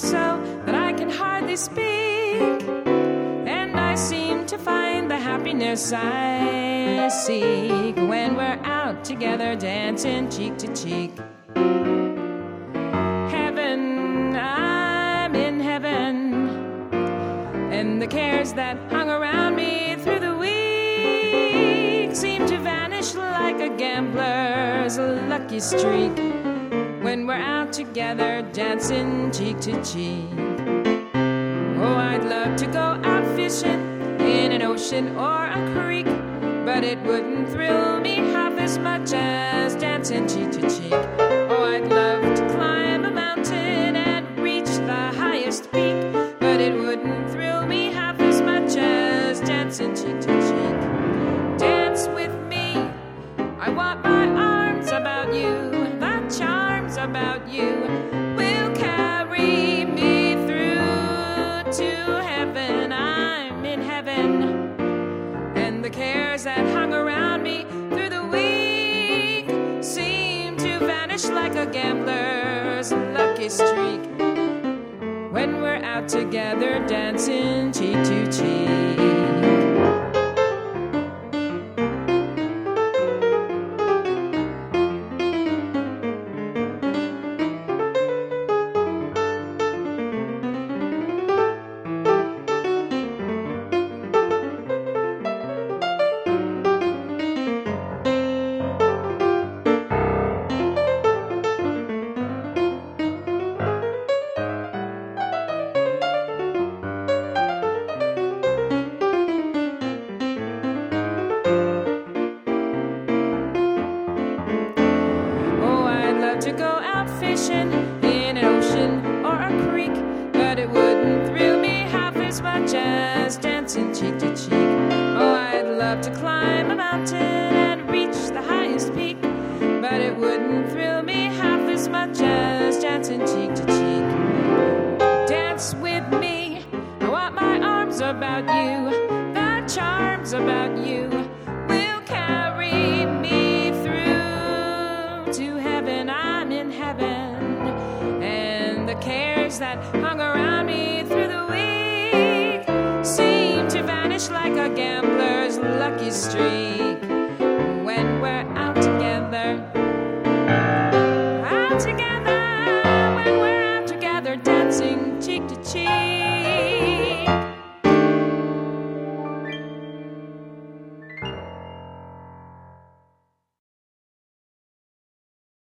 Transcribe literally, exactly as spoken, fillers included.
so that I can hardly speak, and I seem to find the happiness I seek when we're out together dancing cheek to cheek. Heaven, I'm in heaven, and the cares that hung around me through the week seem to vanish like a gambler's lucky streak when we're out together dancing cheek to cheek. Oh, I'd love to go out fishing in an ocean or a creek, but it wouldn't thrill me half as much as dancing cheek to cheek. Oh, I'd love to climb a mountain and reach the highest peak, but it wouldn't thrill me half as much as dancing cheek to cheek. Dance with me, I want my arms about you, the charms about you will carry me through to heaven. I'm in heaven, and the cares that hung around me through the week seem to vanish like a gambler's lucky streak when we're out together dancing cheek to cheek. To go out fishing in an ocean or a creek, but it wouldn't thrill me half as much as dancing cheek to cheek. Oh, I'd love to climb a mountain and reach the highest peak, but it wouldn't thrill me half as much as dancing cheek to cheek. Dance with me, I want my arms about you, the charms about you will carry me through to heaven. I'm in heaven, and the cares that hung around me through the week seem to vanish like a gambler's lucky streak when we're out together, out together, when we're out together dancing cheek to cheek.